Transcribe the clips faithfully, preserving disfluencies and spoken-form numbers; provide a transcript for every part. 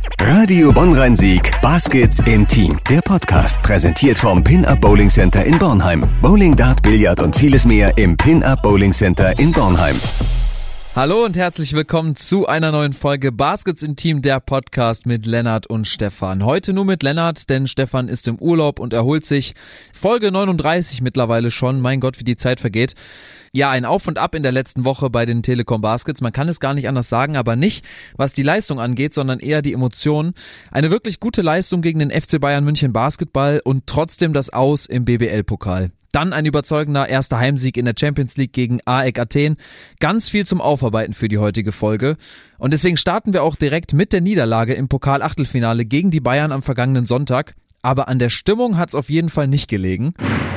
Radio Bonn-Rhein-Sieg Baskets Intim, der Podcast, präsentiert vom Pin-Up Bowling Center in Bornheim. Bowling, Dart, Billard und vieles mehr im Pin-Up Bowling Center in Bornheim. Hallo und herzlich willkommen zu einer neuen Folge Baskets Intim, der Podcast mit Lennart und Stefan. Heute nur mit Lennart, denn Stefan ist im Urlaub und erholt sich. Folge neununddreißig mittlerweile schon, mein Gott, wie die Zeit vergeht. Ja, ein Auf und Ab in der letzten Woche bei den Telekom Baskets. Man kann es gar nicht anders sagen, aber nicht, was die Leistung angeht, sondern eher die Emotionen. Eine wirklich gute Leistung gegen den F C Bayern München Basketball und trotzdem das Aus im B B L-Pokal. Dann ein überzeugender erster Heimsieg in der Champions League gegen A E K Athen. Ganz viel zum Aufarbeiten für die heutige Folge. Und deswegen starten wir auch direkt mit der Niederlage im Pokal-Achtelfinale gegen die Bayern am vergangenen Sonntag. Aber an der Stimmung hat's auf jeden Fall nicht gelegen.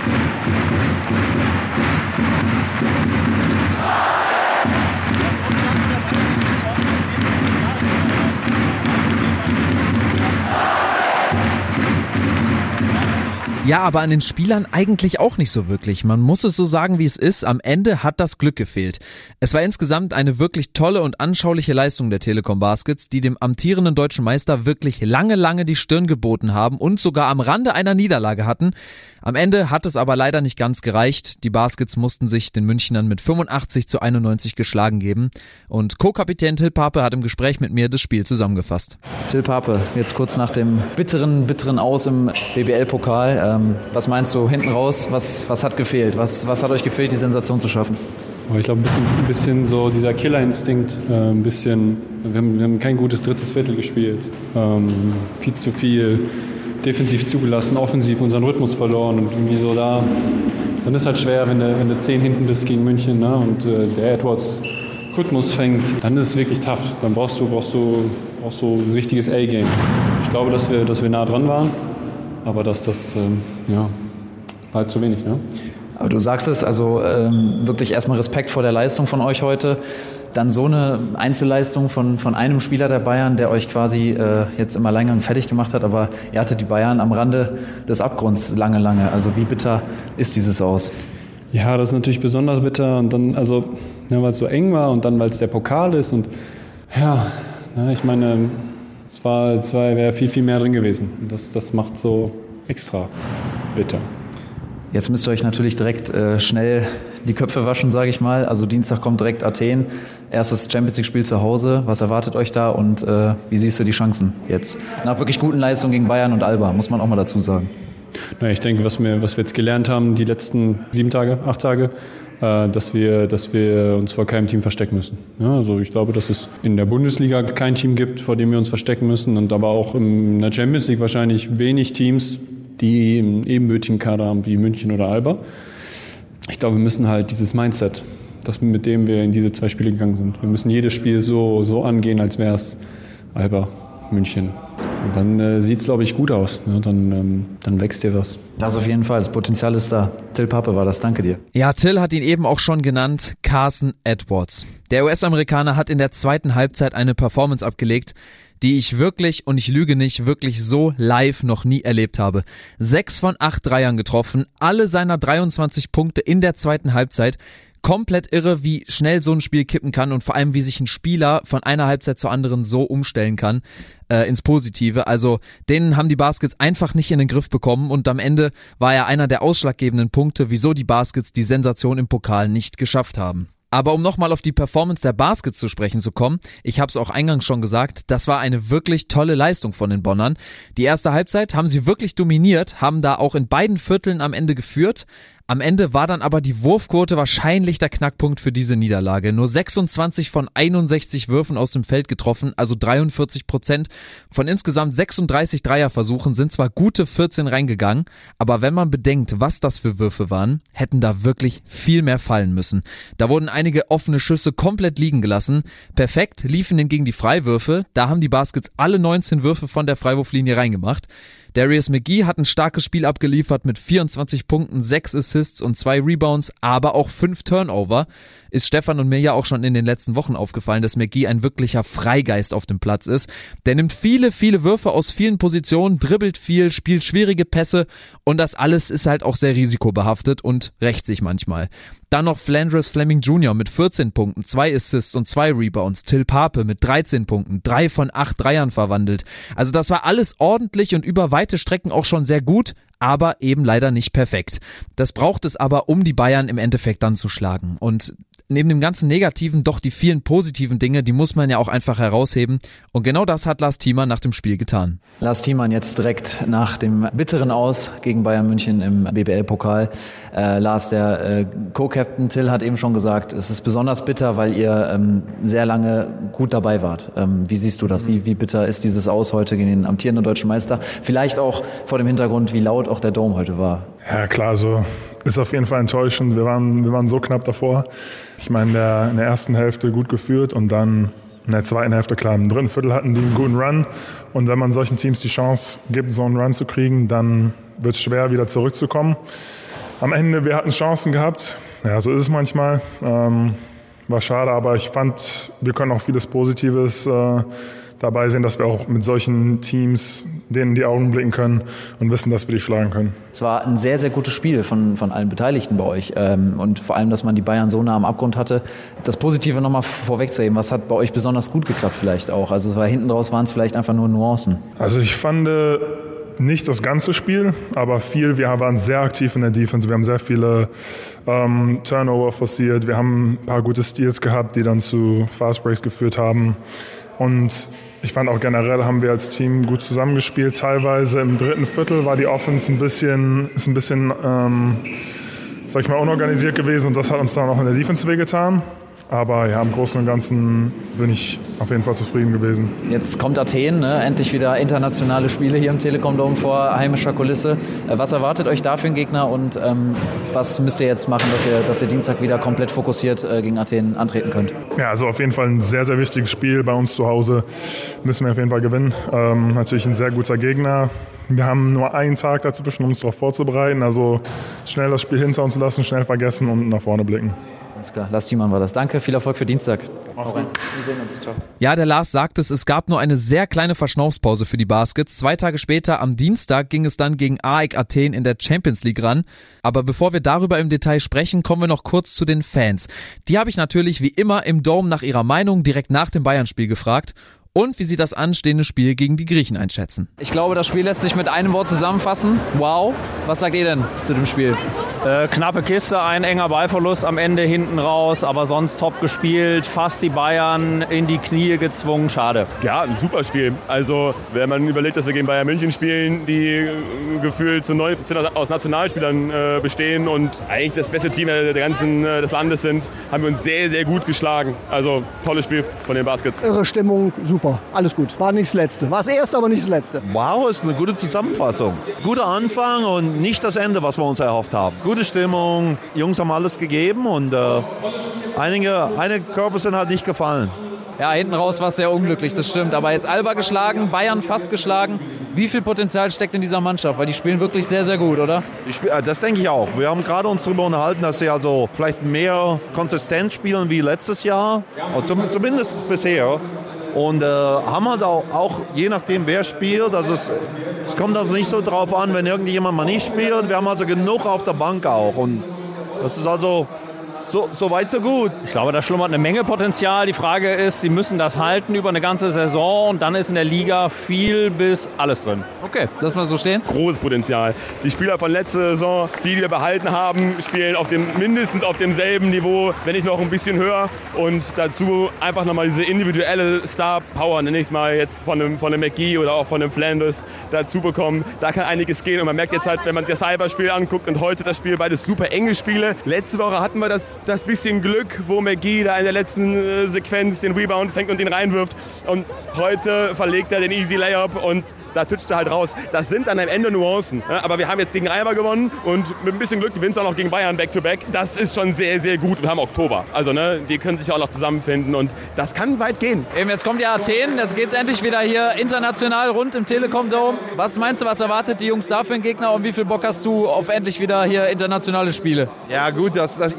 Ja, aber an den Spielern eigentlich auch nicht so wirklich. Man muss es so sagen, wie es ist. Am Ende hat das Glück gefehlt. Es war insgesamt eine wirklich tolle und anschauliche Leistung der Telekom Baskets, die dem amtierenden deutschen Meister wirklich lange, lange die Stirn geboten haben und sogar am Rande einer Niederlage hatten. Am Ende hat es aber leider nicht ganz gereicht. Die Baskets mussten sich den Münchnern mit fünfundachtzig zu einundneunzig geschlagen geben. Und Co-Kapitän Till Pape hat im Gespräch mit mir das Spiel zusammengefasst. Till Pape, jetzt kurz nach dem bitteren, bitteren Aus im B B L-Pokal. Ähm, was meinst du hinten raus? Was, was hat gefehlt? Was, was hat euch gefehlt, die Sensation zu schaffen? Ich glaube, ein bisschen, ein bisschen so dieser Killerinstinkt. Äh, ein bisschen, wir haben, wir haben kein gutes drittes Viertel gespielt. Ähm, viel zu viel defensiv zugelassen, offensiv unseren Rhythmus verloren und irgendwie so da. Dann ist halt schwer, wenn du, wenn du zehn hinten bist gegen München, ne, und äh, der Edwards Rhythmus fängt, dann ist es wirklich tough. Dann brauchst du, brauchst du, brauchst du ein richtiges A-Game. Ich glaube, dass wir, dass wir nah dran waren, aber dass das ähm, ja, halt zu wenig. Ne? Aber du sagst es, also ähm, wirklich erstmal Respekt vor der Leistung von euch heute. Dann so eine Einzelleistung von, von einem Spieler der Bayern, der euch quasi äh, jetzt im Alleingang fertig gemacht hat, aber ihr hattet die Bayern am Rande des Abgrunds lange, lange. Also wie bitter ist dieses Aus? Ja, das ist natürlich besonders bitter und dann, also, ja, weil es so eng war und dann, weil es der Pokal ist und ja, ja ich meine, es war, es war, wäre viel, viel mehr drin gewesen. Und das, das macht so extra bitter. Jetzt müsst ihr euch natürlich direkt äh, schnell die Köpfe waschen, sage ich mal. Also Dienstag kommt direkt Athen, erstes Champions-League-Spiel zu Hause. Was erwartet euch da und äh, wie siehst du die Chancen jetzt? Nach wirklich guten Leistungen gegen Bayern und Alba, muss man auch mal dazu sagen. Na, ich denke, was wir, was wir jetzt gelernt haben, die letzten sieben Tage, acht Tage, äh, dass wir, dass wir uns vor keinem Team verstecken müssen. Ja, also ich glaube, dass es in der Bundesliga kein Team gibt, vor dem wir uns verstecken müssen und aber auch in der Champions League wahrscheinlich wenig Teams, die einen ebenbürtigen Kader haben wie München oder Alba. Ich glaube, wir müssen halt dieses Mindset, das mit dem wir in diese zwei Spiele gegangen sind. Wir müssen jedes Spiel so, so angehen, als wäre es Alba, München. Und dann äh, sieht es, glaube ich, gut aus. Ja, dann, ähm, dann wächst dir was. Das auf jeden Fall. Das Potenzial ist da. Till Pape war das. Danke dir. Ja, Till hat ihn eben auch schon genannt. Carson Edwards. Der U S-Amerikaner hat in der zweiten Halbzeit eine Performance abgelegt, die ich wirklich, und ich lüge nicht, wirklich so live noch nie erlebt habe. Sechs von acht Dreiern getroffen, alle seiner dreiundzwanzig Punkte in der zweiten Halbzeit. Komplett irre, wie schnell so ein Spiel kippen kann und vor allem, wie sich ein Spieler von einer Halbzeit zur anderen so umstellen kann äh, ins Positive. Also den haben die Baskets einfach nicht in den Griff bekommen und am Ende war er einer der ausschlaggebenden Punkte, wieso die Baskets die Sensation im Pokal nicht geschafft haben. Aber um nochmal auf die Performance der Baskets zu sprechen zu kommen, ich habe es auch eingangs schon gesagt, das war eine wirklich tolle Leistung von den Bonnern. Die erste Halbzeit haben sie wirklich dominiert, haben da auch in beiden Vierteln am Ende geführt. Am Ende war dann aber die Wurfquote wahrscheinlich der Knackpunkt für diese Niederlage. Nur sechsundzwanzig von einundsechzig Würfen aus dem Feld getroffen, also dreiundvierzig Prozent. Von insgesamt sechsunddreißig Dreierversuchen sind zwar gute vierzehn reingegangen, aber wenn man bedenkt, was das für Würfe waren, hätten da wirklich viel mehr fallen müssen. Da wurden einige offene Schüsse komplett liegen gelassen. Perfekt liefen hingegen die Freiwürfe. Da haben die Baskets alle neunzehn Würfe von der Freiwurflinie reingemacht. Darius McGee hat ein starkes Spiel abgeliefert mit vierundzwanzig Punkten, sechs Assists und zwei Rebounds, aber auch fünf Turnover. Ist Stefan und mir ja auch schon in den letzten Wochen aufgefallen, dass McGee ein wirklicher Freigeist auf dem Platz ist. Der nimmt viele, viele Würfe aus vielen Positionen, dribbelt viel, spielt schwierige Pässe und das alles ist halt auch sehr risikobehaftet und rächt sich manchmal. Dann noch Flanders Fleming Junior mit vierzehn Punkten, zwei Assists und zwei Rebounds. Till Pape mit dreizehn Punkten, drei von acht Dreiern verwandelt. Also das war alles ordentlich und über weite Strecken auch schon sehr gut, aber eben leider nicht perfekt. Das braucht es aber, um die Bayern im Endeffekt dann zu schlagen. Und neben dem ganzen Negativen doch die vielen positiven Dinge, die muss man ja auch einfach herausheben. Und genau das hat Lars Thiemann nach dem Spiel getan. Lars Thiemann jetzt direkt nach dem bitteren Aus gegen Bayern München im B B L-Pokal. Äh, Lars, der äh, Co-Captain Till hat eben schon gesagt, es ist besonders bitter, weil ihr ähm, sehr lange gut dabei wart. Ähm, wie siehst du das? Wie, wie bitter ist dieses Aus heute gegen den amtierenden deutschen Meister? Vielleicht auch vor dem Hintergrund, wie laut auch der Dome heute war. Ja klar, so ist auf jeden Fall enttäuschend. Wir waren, wir waren so knapp davor. Ich meine, in der, in der ersten Hälfte gut geführt und dann in der zweiten Hälfte, klar, im dritten Viertel hatten die einen guten Run. Und wenn man solchen Teams die Chance gibt, so einen Run zu kriegen, dann wird es schwer, wieder zurückzukommen. Am Ende, wir hatten Chancen gehabt. Ja, so ist es manchmal. Ähm, war schade, aber ich fand, wir können auch vieles Positives äh, dabei sehen, dass wir auch mit solchen Teams denen in die Augen blicken können und wissen, dass wir die schlagen können. Es war ein sehr, sehr gutes Spiel von, von allen Beteiligten bei euch ähm, und vor allem, dass man die Bayern so nah am Abgrund hatte. Das Positive nochmal vorwegzuheben, was hat bei euch besonders gut geklappt vielleicht auch? Also es war hinten raus, waren es vielleicht einfach nur Nuancen. Also ich fand nicht das ganze Spiel, aber viel. Wir waren sehr aktiv in der Defense. Wir haben sehr viele ähm, Turnover forciert. Wir haben ein paar gute Steals gehabt, die dann zu Fast Breaks geführt haben. Und ich fand auch generell haben wir als Team gut zusammengespielt. Teilweise im dritten Viertel war die Offense ein bisschen, ist ein bisschen, ähm, sag ich mal, unorganisiert gewesen und das hat uns dann auch in der Defense wehgetan. Aber ja, im Großen und Ganzen bin ich auf jeden Fall zufrieden gewesen. Jetzt kommt Athen, ne? Endlich wieder internationale Spiele hier im Telekom Dome vor heimischer Kulisse. Was erwartet euch da für einen Gegner und ähm, was müsst ihr jetzt machen, dass ihr, dass ihr Dienstag wieder komplett fokussiert äh, gegen Athen antreten könnt? Ja, also auf jeden Fall ein sehr, sehr wichtiges Spiel bei uns zu Hause. Müssen wir auf jeden Fall gewinnen. Ähm, natürlich ein sehr guter Gegner. Wir haben nur einen Tag dazwischen, um uns darauf vorzubereiten. Also schnell das Spiel hinter uns lassen, schnell vergessen und nach vorne blicken. Alles klar, Lars Thiemann war das. Danke, viel Erfolg für Dienstag. Mach's gut. Wir sehen uns. Ciao. Ja, der Lars sagt es, es gab nur eine sehr kleine Verschnaufspause für die Baskets. Zwei Tage später, am Dienstag, ging es dann gegen A E K Athen in der Champions League ran. Aber bevor wir darüber im Detail sprechen, kommen wir noch kurz zu den Fans. Die habe ich natürlich wie immer im Dome nach ihrer Meinung direkt nach dem Bayern-Spiel gefragt. Und wie sie das anstehende Spiel gegen die Griechen einschätzen. Ich glaube, das Spiel lässt sich mit einem Wort zusammenfassen. Wow. Was sagt ihr denn zu dem Spiel? Äh, knappe Kiste, ein enger Ballverlust am Ende hinten raus, aber sonst top gespielt, fast die Bayern in die Knie gezwungen, schade. Ja, ein super Spiel. Also wenn man überlegt, dass wir gegen Bayern München spielen, die äh, gefühlt zu neun Prozent aus Nationalspielern äh, bestehen und eigentlich das beste Team der, der ganzen, äh, des Landes sind, haben wir uns sehr, sehr gut geschlagen. Also tolles Spiel von den Baskets. Irre Stimmung, super, alles gut. War nicht das Letzte. War das Erste, aber nicht das Letzte. Wow, ist eine gute Zusammenfassung. Guter Anfang und nicht das Ende, was wir uns erhofft haben. Gute Stimmung, Jungs haben alles gegeben und äh, einige, einige Körper sind halt nicht gefallen. Ja, hinten raus war es sehr unglücklich, das stimmt. Aber jetzt Alba geschlagen, Bayern fast geschlagen. Wie viel Potenzial steckt in dieser Mannschaft? Weil die spielen wirklich sehr, sehr gut, oder? Ich, das denke ich auch. Wir haben gerade uns darüber unterhalten, dass sie also vielleicht mehr konsistent spielen wie letztes Jahr. Zum, zumindest bisher. Und äh, haben halt auch, auch, je nachdem wer spielt, also es, es kommt also nicht so drauf an, wenn irgendjemand mal nicht spielt. Wir haben also genug auf der Bank auch. Und das ist also so, so weit, so gut. Ich glaube, da schlummert eine Menge Potenzial. Die Frage ist, sie müssen das halten über eine ganze Saison und dann ist in der Liga viel bis alles drin. Okay, lass mal so stehen. Großes Potenzial. Die Spieler von letzter Saison, die, die wir behalten haben, spielen auf dem, mindestens auf demselben Niveau, wenn nicht noch ein bisschen höher. Und dazu einfach nochmal diese individuelle Star-Power, nenne ich es mal jetzt von einem, von einem McGee oder auch von einem Flanders dazu bekommen. Da kann einiges gehen und man merkt jetzt halt, wenn man das Cyberspiel anguckt und heute das Spiel, beides super enge Spiele. Letzte Woche hatten wir das das bisschen Glück, wo McGee da in der letzten äh, Sequenz den Rebound fängt und den reinwirft. Und heute verlegt er den Easy Layup und da titscht er halt raus. Das sind dann am Ende Nuancen. Ja, aber wir haben jetzt gegen Alba gewonnen und mit ein bisschen Glück gewinnst du auch noch gegen Bayern Back-to-Back. Das ist schon sehr, sehr gut. Wir haben Oktober. Also ne, die können sich auch noch zusammenfinden und das kann weit gehen. Eben, jetzt kommt ja Athen, jetzt geht's endlich wieder hier international rund im Telekom Dome. Was meinst du, was erwartet die Jungs da für einen Gegner und wie viel Bock hast du auf endlich wieder hier internationale Spiele? Ja gut, das, das, ich muss sagen,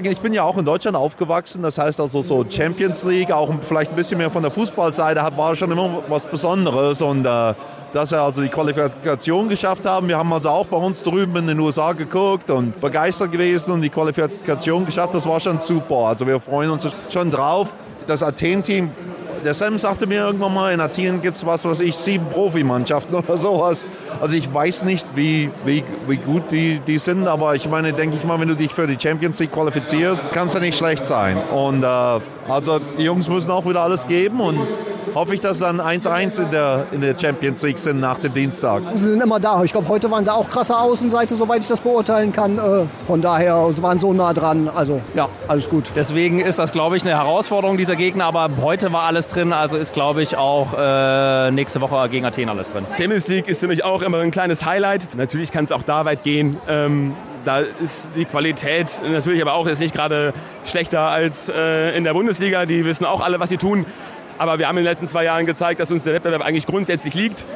sagen, ich bin ja auch in Deutschland aufgewachsen. Das heißt also so Champions League, auch vielleicht ein bisschen mehr von der Fußballseite, war schon immer was Besonderes. Und äh, dass wir also die Qualifikation geschafft haben. Wir haben also auch bei uns drüben in den U S A geguckt und begeistert gewesen und die Qualifikation geschafft. Das war schon super. Also wir freuen uns schon drauf. Das Athen-Team, der Sam sagte mir irgendwann mal, in Athen gibt es was, was ich, sieben Profimannschaften oder sowas. Also ich weiß nicht, wie, wie, wie gut die, die sind, aber ich meine, denke ich mal, wenn du dich für die Champions League qualifizierst, kann es ja nicht schlecht sein. Und äh, also die Jungs müssen auch wieder alles geben und hoffe ich, dass sie dann eins eins in der, in der Champions League sind nach dem Dienstag. Sie sind immer da. Ich glaube, heute waren sie auch krasse Außenseite, soweit ich das beurteilen kann. Von daher, sie waren so nah dran. Also ja, alles gut. Deswegen ist das, glaube ich, eine Herausforderung dieser Gegner. Aber heute war alles drin. Also ist, glaube ich, auch äh, nächste Woche gegen Athen alles drin. Champions League ist für mich auch immer ein kleines Highlight. Natürlich kann es auch da weit gehen. Ähm, da ist die Qualität natürlich aber auch jetzt nicht gerade schlechter als äh, in der Bundesliga. Die wissen auch alle, was sie tun. Aber wir haben in den letzten zwei Jahren gezeigt, dass uns der Wettbewerb eigentlich grundsätzlich liegt.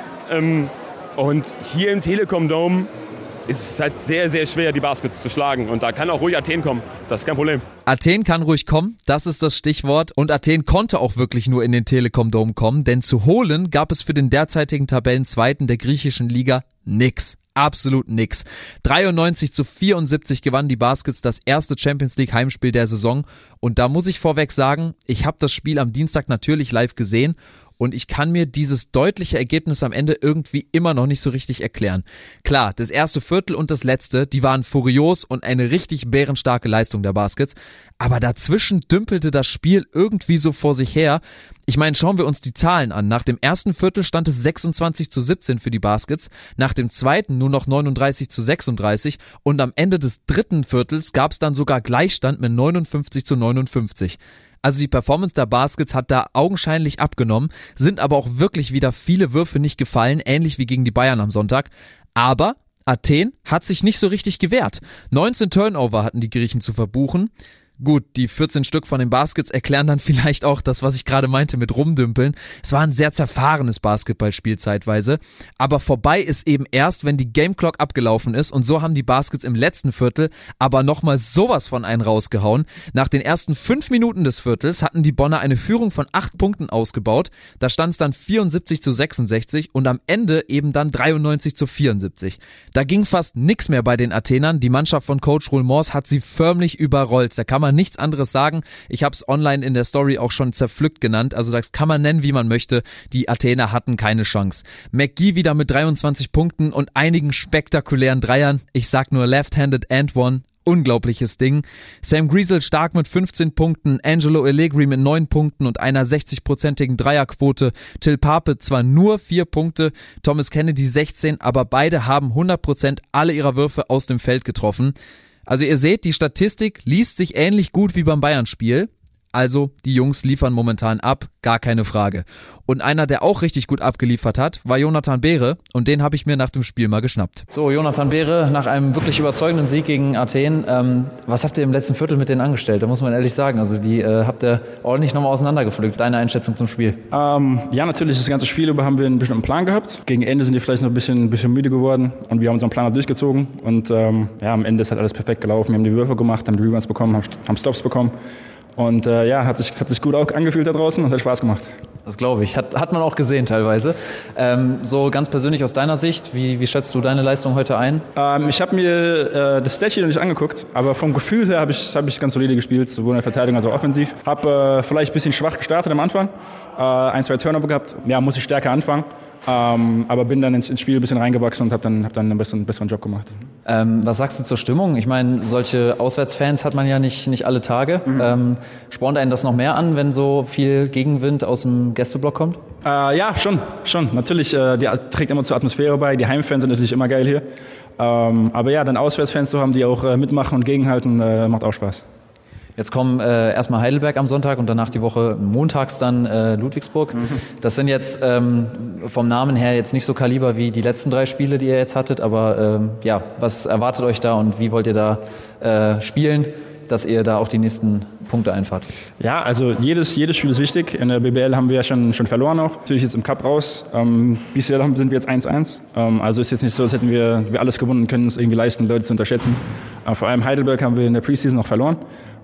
Und hier im Telekom Dome ist es halt sehr, sehr schwer, die Baskets zu schlagen. Und da kann auch ruhig Athen kommen. Das ist kein Problem. Athen kann ruhig kommen, das ist das Stichwort. Und Athen konnte auch wirklich nur in den Telekom Dome kommen, denn zu holen gab es für den derzeitigen Tabellenzweiten der griechischen Liga nix. Absolut nix. dreiundneunzig zu vierundsiebzig gewannen die Baskets das erste Champions League Heimspiel der Saison. Und da muss ich vorweg sagen, ich habe das Spiel am Dienstag natürlich live gesehen. Und ich kann mir dieses deutliche Ergebnis am Ende irgendwie immer noch nicht so richtig erklären. Klar, das erste Viertel und das letzte, die waren furios und eine richtig bärenstarke Leistung der Baskets. Aber dazwischen dümpelte das Spiel irgendwie so vor sich her. Ich meine, schauen wir uns die Zahlen an. Nach dem ersten Viertel stand es sechsundzwanzig zu siebzehn für die Baskets, nach dem zweiten nur noch neununddreißig zu sechsunddreißig und am Ende des dritten Viertels gab es dann sogar Gleichstand mit neunundfünfzig zu neunundfünfzig. Also die Performance der Baskets hat da augenscheinlich abgenommen, sind aber auch wirklich wieder viele Würfe nicht gefallen, ähnlich wie gegen die Bayern am Sonntag. Aber Athen hat sich nicht so richtig gewehrt. neunzehn Turnover hatten die Griechen zu verbuchen. Gut, die vierzehn Stück von den Baskets erklären dann vielleicht auch das, was ich gerade meinte mit rumdümpeln. Es war ein sehr zerfahrenes Basketballspiel zeitweise, aber vorbei ist eben erst, wenn die Gameclock abgelaufen ist und so haben die Baskets im letzten Viertel aber nochmal sowas von einen rausgehauen. Nach den ersten fünf Minuten des Viertels hatten die Bonner eine Führung von acht Punkten ausgebaut, da stand es dann vierundsiebzig zu sechsundsechzig und am Ende eben dann dreiundneunzig zu vierundsiebzig. Da ging fast nix mehr bei den Athenern, die Mannschaft von Coach Roulmors hat sie förmlich überrollt, da kann man nichts anderes sagen. Ich habe es online in der Story auch schon zerpflückt genannt. Also das kann man nennen, wie man möchte. Die Athener hatten keine Chance. McGee wieder mit dreiundzwanzig Punkten und einigen spektakulären Dreiern. Ich sag nur Left-Handed and One. Unglaubliches Ding. Sam Griesel stark mit fünfzehn Punkten, Angelo Allegri mit neun Punkten und einer sechzig-prozentigen Dreierquote. Till Pape zwar nur vier Punkte, Thomas Kennedy sechzehn, aber beide haben hundert Prozent alle ihrer Würfe aus dem Feld getroffen. Also ihr seht, die Statistik liest sich ähnlich gut wie beim Bayern-Spiel. Also die Jungs liefern momentan ab, gar keine Frage. Und einer, der auch richtig gut abgeliefert hat, war Jonathan Behre und den habe ich mir nach dem Spiel mal geschnappt. So, Jonathan Behre, nach einem wirklich überzeugenden Sieg gegen Athen, ähm, was habt ihr im letzten Viertel mit denen angestellt? Da muss man ehrlich sagen, also die äh, habt ihr ordentlich nochmal auseinandergepflückt. Deine Einschätzung zum Spiel? Ähm, ja, natürlich, das ganze Spiel über haben wir einen bestimmten Plan gehabt. Gegen Ende sind die vielleicht noch ein bisschen, ein bisschen müde geworden und wir haben unseren Plan auch durchgezogen und ähm, ja, am Ende ist halt alles perfekt gelaufen. Wir haben die Würfe gemacht, haben die Rebounds bekommen, haben Stops bekommen. Und äh, ja, hat sich, hat sich gut auch angefühlt da draußen und hat Spaß gemacht. Das glaube ich. Hat, hat man auch gesehen teilweise. Ähm, so ganz persönlich aus deiner Sicht, wie, wie schätzt du deine Leistung heute ein? Ähm, ich habe mir äh, das Statsheet noch nicht angeguckt, aber vom Gefühl her habe ich, hab ich ganz solide gespielt, sowohl in der Verteidigung als auch offensiv. Habe äh, vielleicht ein bisschen schwach gestartet am Anfang, äh, ein, zwei Turnover gehabt. Ja, muss ich stärker anfangen. Ähm, aber bin dann ins, ins Spiel ein bisschen reingewachsen und habe dann, hab dann einen besseren, besseren Job gemacht. Ähm, was sagst du zur Stimmung? Ich meine, solche Auswärtsfans hat man ja nicht, nicht alle Tage. Mhm. Ähm, spornt einen das noch mehr an, wenn so viel Gegenwind aus dem Gästeblock kommt? Äh, ja, schon, schon. Natürlich, äh, die trägt immer zur Atmosphäre bei. Die Heimfans sind natürlich immer geil hier. Ähm, aber ja, dann Auswärtsfans zu haben, die auch äh, mitmachen und gegenhalten, äh, macht auch Spaß. Jetzt kommen äh, erstmal Heidelberg am Sonntag und danach die Woche montags dann äh, Ludwigsburg. Mhm. Das sind jetzt ähm, vom Namen her jetzt nicht so Kaliber wie die letzten drei Spiele, die ihr jetzt hattet. Aber ähm, ja, was erwartet euch da und wie wollt ihr da äh, spielen, dass ihr da auch die nächsten Punkte einfahrt? Ja, also jedes, jedes Spiel ist wichtig. In der B B L haben wir ja schon, schon verloren auch. Natürlich jetzt im Cup raus. Ähm, B C L sind wir jetzt eins eins. Ähm, also ist jetzt nicht so, als hätten wir, wir alles gewonnen und können es irgendwie leisten, Leute zu unterschätzen. Äh, vor allem Heidelberg haben wir in der Preseason noch verloren.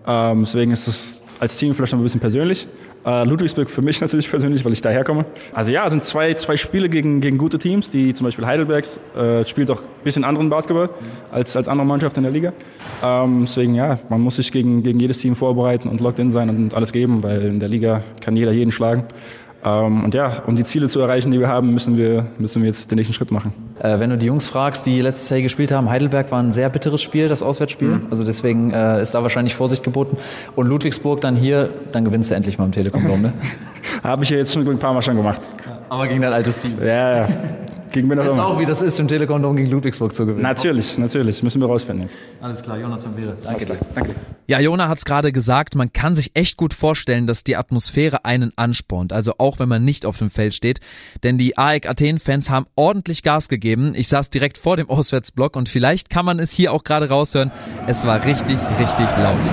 Ähm, deswegen ist es als Team vielleicht noch ein bisschen persönlich. Äh, Ludwigsburg für mich natürlich persönlich, weil ich daher komme. Also ja, es sind zwei, zwei Spiele gegen, gegen gute Teams, die zum Beispiel Heidelbergs äh, spielt auch ein bisschen anderen Basketball als, als andere Mannschaften in der Liga. Ähm, deswegen ja, man muss sich gegen, gegen jedes Team vorbereiten und locked in sein und alles geben, weil in der Liga kann jeder jeden schlagen. Ähm, und ja, um die Ziele zu erreichen, die wir haben, müssen wir, müssen wir jetzt den nächsten Schritt machen. Äh, wenn du die Jungs fragst, die letztes Jahr gespielt haben, Heidelberg war ein sehr bitteres Spiel, das Auswärtsspiel. Mhm. Also deswegen äh, ist da wahrscheinlich Vorsicht geboten. Und Ludwigsburg dann hier, dann gewinnst du endlich mal im Telekom Dome, ne? Habe ich ja jetzt schon ein paar Mal schon gemacht. Aber gegen dein altes Team. Ja, ja. Gegen mir noch weißt du auch, wie das ist, im Telekom Dome gegen Ludwigsburg zu gewinnen? Natürlich, natürlich. Müssen wir rausfinden jetzt. Alles klar, Jonathan Beere. Danke dir. Danke. Ja, Jona hat es gerade gesagt, man kann sich echt gut vorstellen, dass die Atmosphäre einen anspornt, also auch wenn man nicht auf dem Feld steht, denn die A E K Athen-Fans haben ordentlich Gas gegeben. Ich saß direkt vor dem Auswärtsblock und vielleicht kann man es hier auch gerade raushören, es war richtig, richtig laut.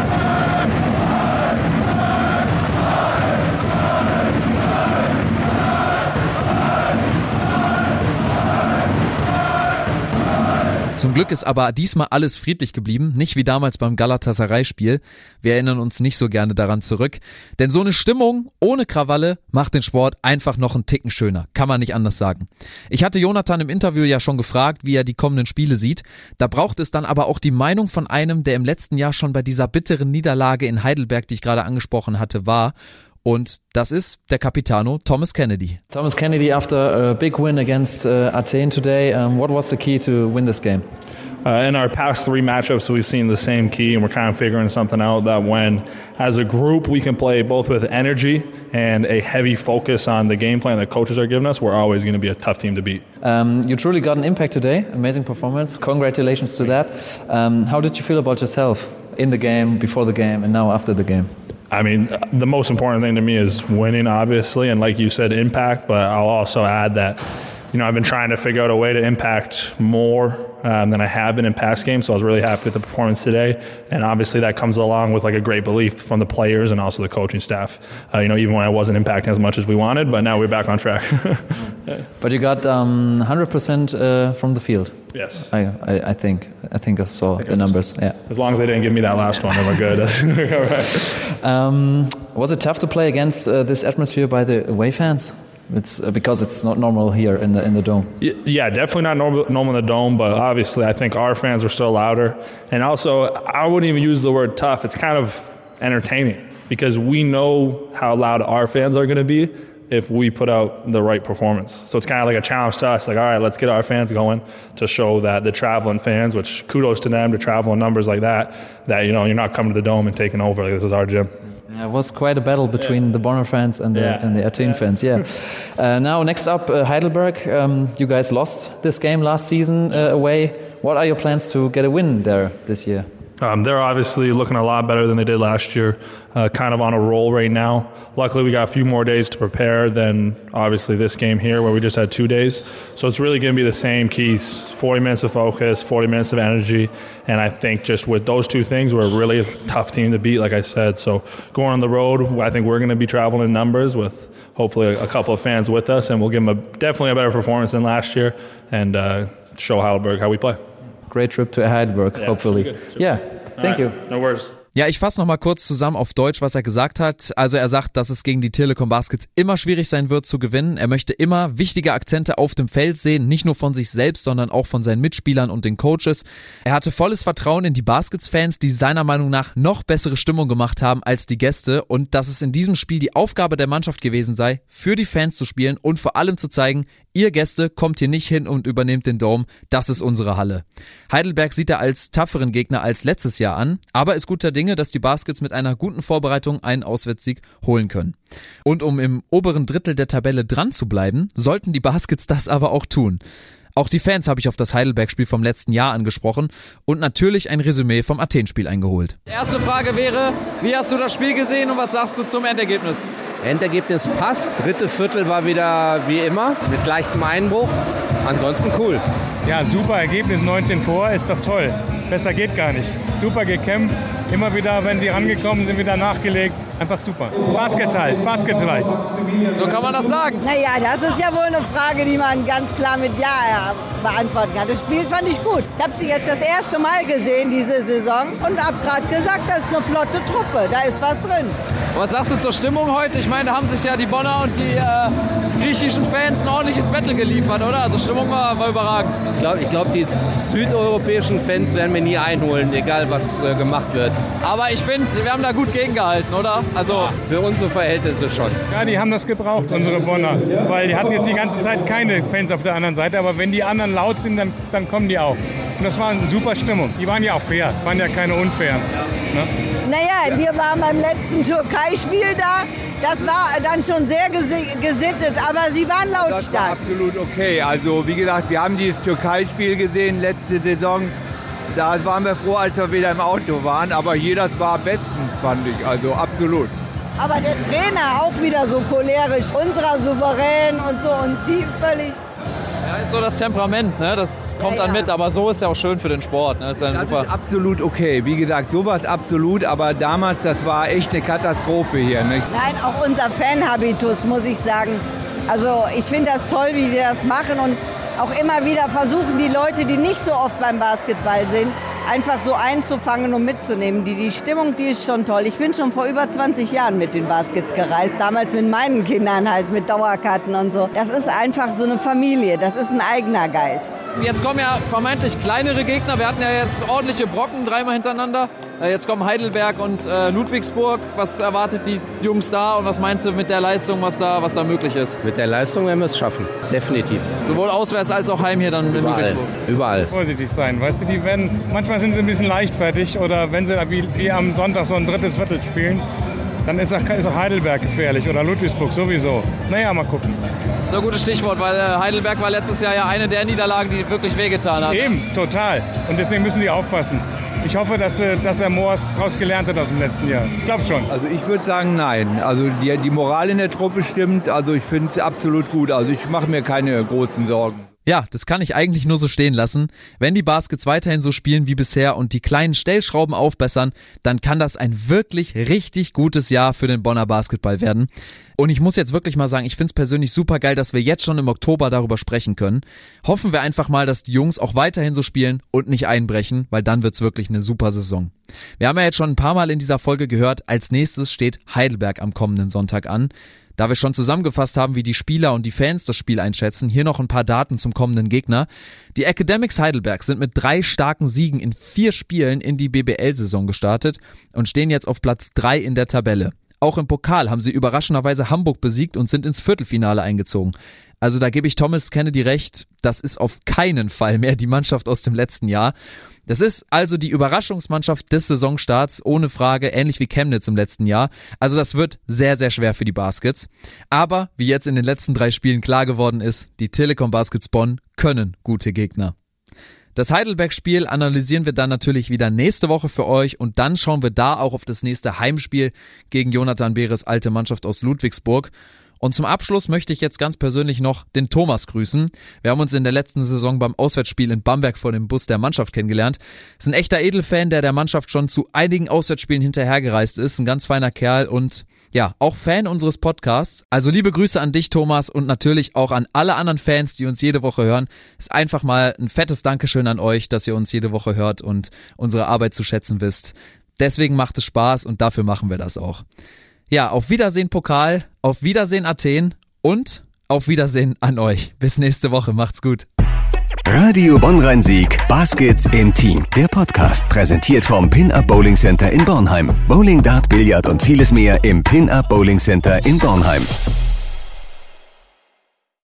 Zum Glück ist aber diesmal alles friedlich geblieben, nicht wie damals beim Galatasaray-Spiel. Wir erinnern uns nicht so gerne daran zurück. Denn so eine Stimmung ohne Krawalle macht den Sport einfach noch einen Ticken schöner. Kann man nicht anders sagen. Ich hatte Jonathan im Interview ja schon gefragt, wie er die kommenden Spiele sieht. Da braucht es dann aber auch die Meinung von einem, der im letzten Jahr schon bei dieser bitteren Niederlage in Heidelberg, die ich gerade angesprochen hatte, war. Und das ist der Capitano Thomas Kennedy. Thomas Kennedy, after a big win against uh, Athen today, um, what was the key to win this game? Uh, in our past three matchups, we've seen the same key, and we're kind of figuring something out that when, as a group, we can play both with energy and a heavy focus on the game plan that coaches are giving us, we're always going to be a tough team to beat. Um, you truly got an impact today. Amazing performance. Congratulations to that. Um, how did you feel about yourself in the game, before the game, and now after the game? I mean, the most important thing to me is winning, obviously, and like you said, impact, but I'll also add that, you know, I've been trying to figure out a way to impact more um, than I have been in past games, so I was really happy with the performance today, and obviously that comes along with like a great belief from the players and also the coaching staff, uh, you know, even when I wasn't impacting as much as we wanted, but now we're back on track. Yeah. But you got um, one hundred percent uh, from the field. Yes. I, I, I think I think I saw I the numbers. Yeah. As long as they didn't give me that last one, then we're good. That's all right. Um, was it tough to play against uh, this atmosphere by the away fans? It's uh, because it's not normal here in the in the dome. Yeah, definitely not normal, normal in the dome, but obviously I think our fans were still louder. And also, I wouldn't even use the word tough. It's kind of entertaining because we know how loud our fans are going to be if we put out the right performance. So it's kind of like a challenge to us, like, all right, let's get our fans going to show that the traveling fans, which kudos to them to travel in numbers like that, that, you know, you're not coming to the dome and taking over. Like, this is our gym. Yeah, it was quite a battle between yeah. the Bonner fans and the, yeah. and the Athen yeah. fans, yeah. uh, now, next up, uh, Heidelberg. Um, you guys lost this game last season uh, away. What are your plans to get a win there this year? Um, they're obviously looking a lot better than they did last year, uh, kind of on a roll right now. Luckily, we got a few more days to prepare than obviously this game here where we just had two days. So it's really going to be the same keys, forty minutes of focus, forty minutes of energy. And I think just with those two things, we're a really tough team to beat, like I said. So going on the road, I think we're going to be traveling in numbers with hopefully a couple of fans with us. And we'll give them a, definitely a better performance than last year and uh, show Heidelberg how we play. Great trip to Heidelberg, yeah, hopefully. Should be good. Should yeah, thank right. you. No worries. Ja, ich fasse nochmal kurz zusammen auf Deutsch, was er gesagt hat. Also er sagt, dass es gegen die Telekom Baskets immer schwierig sein wird zu gewinnen. Er möchte immer wichtige Akzente auf dem Feld sehen, nicht nur von sich selbst, sondern auch von seinen Mitspielern und den Coaches. Er hatte volles Vertrauen in die Baskets-Fans, die seiner Meinung nach noch bessere Stimmung gemacht haben als die Gäste und dass es in diesem Spiel die Aufgabe der Mannschaft gewesen sei, für die Fans zu spielen und vor allem zu zeigen, ihr Gäste kommt hier nicht hin und übernehmt den Dome, das ist unsere Halle. Heidelberg sieht er als tougheren Gegner als letztes Jahr an, aber ist guter Dinge, dass die Baskets mit einer guten Vorbereitung einen Auswärtssieg holen können. Und um im oberen Drittel der Tabelle dran zu bleiben, sollten die Baskets das aber auch tun. Auch die Fans habe ich auf das Heidelberg-Spiel vom letzten Jahr angesprochen und natürlich ein Resümee vom Athen-Spiel eingeholt. Erste Frage wäre, wie hast du das Spiel gesehen und was sagst du zum Endergebnis? Endergebnis passt. Dritte Viertel war wieder wie immer, mit leichtem Einbruch. Ansonsten cool. Ja, super Ergebnis, neunzehn vor, ist doch toll. Besser geht gar nicht. Super gekämpft, immer wieder, wenn sie rangekommen sind, wieder nachgelegt. Einfach super. Baskets halt, Baskets halt. So kann man das sagen. Naja, das ist ja wohl eine Frage, die man ganz klar mit Ja beantworten kann. Das Spiel fand ich gut. Ich habe sie jetzt das erste Mal gesehen, diese Saison, und habe gerade gesagt, das ist eine flotte Truppe, da ist was drin. Was sagst du zur Stimmung heute? Ich meine, da haben sich ja die Bonner und die äh, griechischen Fans ein ordentliches Battle geliefert, oder? Also Stimmung war, war überragend. Ich glaube, ich glaub, die südeuropäischen Fans werden wir nie einholen, egal was äh, gemacht wird. Aber ich finde, wir haben da gut gegengehalten, oder? Also für unsere Verhältnisse schon. Ja, die haben das gebraucht, unsere Bonner. Weil die hatten jetzt die ganze Zeit keine Fans auf der anderen Seite. Aber wenn die anderen laut sind, dann, dann kommen die auch. Und das war eine super Stimmung. Die waren ja auch fair, waren ja keine unfairen. Ne? Naja, wir waren beim letzten Türkei-Spiel da. Das war dann schon sehr gesittet, aber sie waren lautstark. Das war absolut okay. Also wie gesagt, wir haben dieses Türkei-Spiel gesehen letzte Saison. Da waren wir froh, als wir wieder im Auto waren. Aber hier, das war bestens, fand ich. Also absolut. Aber der Trainer auch wieder so cholerisch, unserer souverän und so, und die völlig... Ja, ist so das Temperament, ne? Das kommt ja, dann ja. mit, aber so ist ja auch schön für den Sport. Ne? Ist ja das super. ist absolut okay. Wie gesagt, sowas absolut, aber damals, das war echt eine Katastrophe hier. Ne? Nein, auch unser Fanhabitus, muss ich sagen. Also ich finde das toll, wie die das machen, und auch immer wieder versuchen die Leute, die nicht so oft beim Basketball sind, einfach so einzufangen und mitzunehmen. Die, die Stimmung, die ist schon toll. Ich bin schon vor über zwanzig Jahren mit den Baskets gereist, damals mit meinen Kindern halt, mit Dauerkarten und so. Das ist einfach so eine Familie, das ist ein eigener Geist. Jetzt kommen ja vermeintlich kleinere Gegner. Wir hatten ja jetzt ordentliche Brocken, dreimal hintereinander. Jetzt kommen Heidelberg und äh, Ludwigsburg. Was erwartet die Jungs da und was meinst du mit der Leistung, was da, was da möglich ist? Mit der Leistung werden wir es schaffen, definitiv. Sowohl auswärts als auch heim hier dann in Überall. Ludwigsburg? Überall. Vorsichtig sein, weißt du, die werden, manchmal sind sie ein bisschen leichtfertig, oder wenn sie wie, wie am Sonntag so ein drittes Viertel spielen, dann ist auch, ist auch Heidelberg gefährlich oder Ludwigsburg sowieso. Naja, mal gucken. So ein gutes Stichwort, weil Heidelberg war letztes Jahr ja eine der Niederlagen, die wirklich wehgetan hat. Eben, total. Und deswegen müssen die aufpassen. Ich hoffe, dass, dass der Moors daraus gelernt hat aus dem letzten Jahr. Ich glaube schon. Also ich würde sagen, nein. Also die, die Moral in der Truppe stimmt. Also ich finde es absolut gut. Also ich mache mir keine großen Sorgen. Ja, das kann ich eigentlich nur so stehen lassen. Wenn die Baskets weiterhin so spielen wie bisher und die kleinen Stellschrauben aufbessern, dann kann das ein wirklich richtig gutes Jahr für den Bonner Basketball werden. Und ich muss jetzt wirklich mal sagen, ich finde es persönlich super geil, dass wir jetzt schon im Oktober darüber sprechen können. Hoffen wir einfach mal, dass die Jungs auch weiterhin so spielen und nicht einbrechen, weil dann wird's wirklich eine super Saison. Wir haben ja jetzt schon ein paar Mal in dieser Folge gehört, als nächstes steht Heidelberg am kommenden Sonntag an. Da wir schon zusammengefasst haben, wie die Spieler und die Fans das Spiel einschätzen, hier noch ein paar Daten zum kommenden Gegner. Die Academics Heidelberg sind mit drei starken Siegen in vier Spielen in die B B L-Saison gestartet und stehen jetzt auf Platz drei in der Tabelle. Auch im Pokal haben sie überraschenderweise Hamburg besiegt und sind ins Viertelfinale eingezogen. Also da gebe ich Thomas Kennedy recht, das ist auf keinen Fall mehr die Mannschaft aus dem letzten Jahr. Das ist also die Überraschungsmannschaft des Saisonstarts, ohne Frage, ähnlich wie Chemnitz im letzten Jahr. Also das wird sehr, sehr schwer für die Baskets. Aber, wie jetzt in den letzten drei Spielen klar geworden ist, die Telekom Baskets Bonn können gute Gegner. Das Heidelberg-Spiel analysieren wir dann natürlich wieder nächste Woche für euch und dann schauen wir da auch auf das nächste Heimspiel gegen Jonathan Beres alte Mannschaft aus Ludwigsburg. Und zum Abschluss möchte ich jetzt ganz persönlich noch den Thomas grüßen. Wir haben uns in der letzten Saison beim Auswärtsspiel in Bamberg vor dem Bus der Mannschaft kennengelernt. Ist ein echter Edelfan, der der Mannschaft schon zu einigen Auswärtsspielen hinterhergereist ist. Ein ganz feiner Kerl und ja, auch Fan unseres Podcasts. Also liebe Grüße an dich, Thomas, und natürlich auch an alle anderen Fans, die uns jede Woche hören. Ist einfach mal ein fettes Dankeschön an euch, dass ihr uns jede Woche hört und unsere Arbeit zu schätzen wisst. Deswegen macht es Spaß und dafür machen wir das auch. Ja, auf Wiedersehen Pokal, auf Wiedersehen Athen und auf Wiedersehen an euch. Bis nächste Woche, macht's gut. Radio Bonn-Rhein-Sieg, Baskets in Team. Der Podcast präsentiert vom Pin-Up Bowling Center in Bornheim. Bowling, Dart, Billard und vieles mehr im Pin-Up Bowling Center in Bornheim.